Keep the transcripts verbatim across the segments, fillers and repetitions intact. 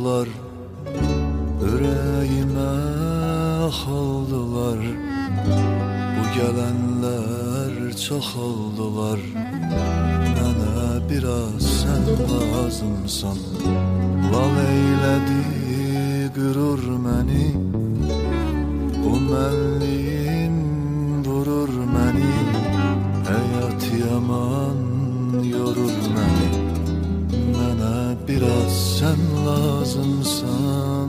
aldılar, ürəyimə xaldılar. Bu gələnlər çox oldular, mənə biraz sən lazımsan. Lal eylədi, qürur məni, bu mənliyin vurur məni. Həyat yaman yorur məni, mənə biraz sən lazımsan.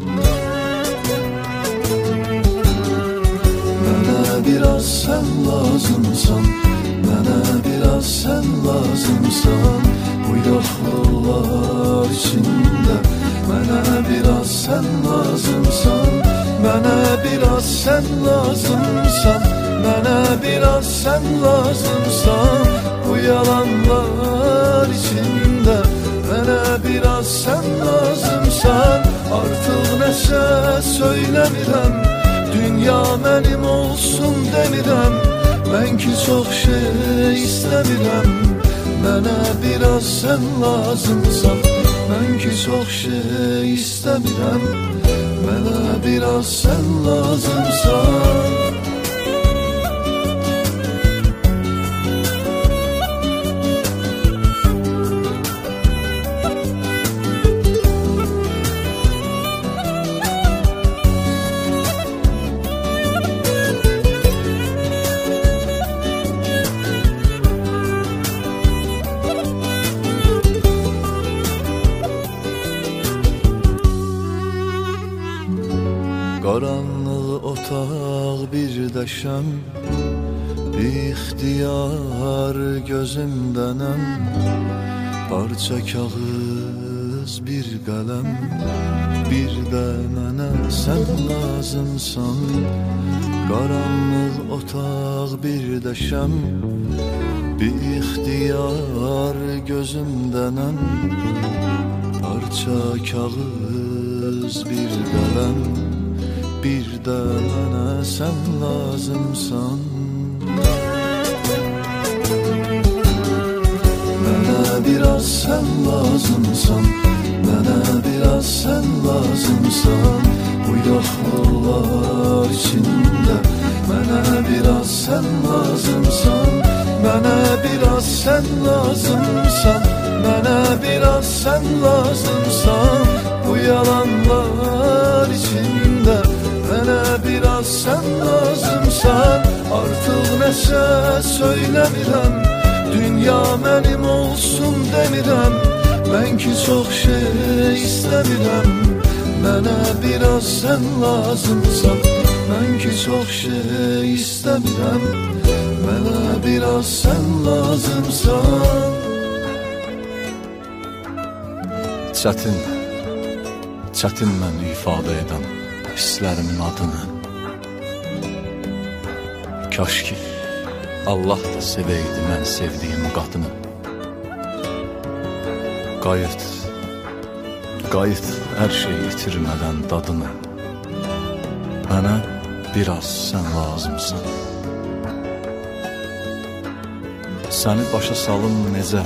Mənə biraz sən lazımsan, mənə biraz sən lazımsan. Bu yoxluqlar içində mənə biraz sən lazımsan. Mənə biraz sən lazımsan, mənə biraz sən lazımsan. Bu yalanlar içində mənə biraz sən lazımsan. Artıq nəsə söyləmirəm, dünya mənim olsun demirəm. Mən ki çox şey istəmirəm, mənə biraz sən lazımsan. Mən ki çox şey istəmirəm, mənə biraz sən lazımsan. Qaranlıq otaq bir dəşəm, ixtiyar gözümdənəm. Parça kağız bir qələm, bir də mənə sən lazımsan. Qaranlıq otaq bir dəşəm, ixtiyar gözümdənəm. Parça kağız bir qələm, bir də mənə sən lazımsan. Mənə biraz sən lazımsan, mənə biraz sən lazımsan. Bu yoxluqlar içində mənə biraz sən lazımsan. Mənə biraz sən lazımsan, mənə biraz sən lazımsan. Bu yalanlar içində mənə biraz sən lazımsan. Artıq nəsə söyləmirəm, dünya mənim olsun demirəm. Mən ki çox şey istəmirəm, mənə biraz sən lazımsan. Mən ki çox şey istəmirəm, mənə biraz sən lazımsan. Çətin, çətin mən ifadə edən hisslərimin adını. Kaş ki Allah da sevəydi mən sevdiyim qadını. Qayıt, qayıt hər şey itirmədən dadını. Mənə biraz sən lazımsan. Səni başa salım necə,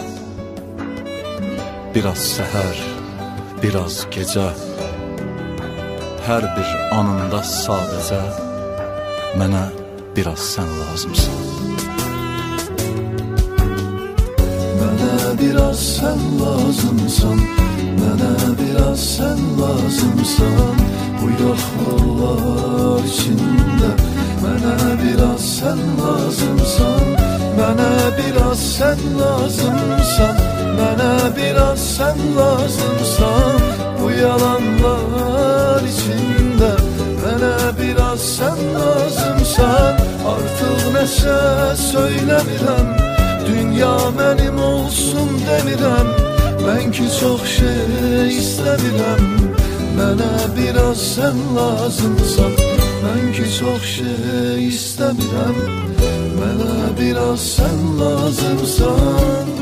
biraz səhər, biraz gecə. Hər bir anında sadəcə mənə biraz sən lazımsan. Mənə biraz sən lazımsan, mənə biraz sən lazımsan. Bu yoxluqlar içində mənə biraz sən lazımsan. Mənə biraz sən lazımsan, mənə biraz sən lazımsan. Bu yalanlar içində mənə biraz sən lazımsan. Artıq nəsə söyləmirəm, dünya mənim olsun demirəm. Mən ki çox şey istəmirəm, mənə biraz sən lazımsan. Mən ki çox şey istəmirəm, mənə biraz sən lazımsan.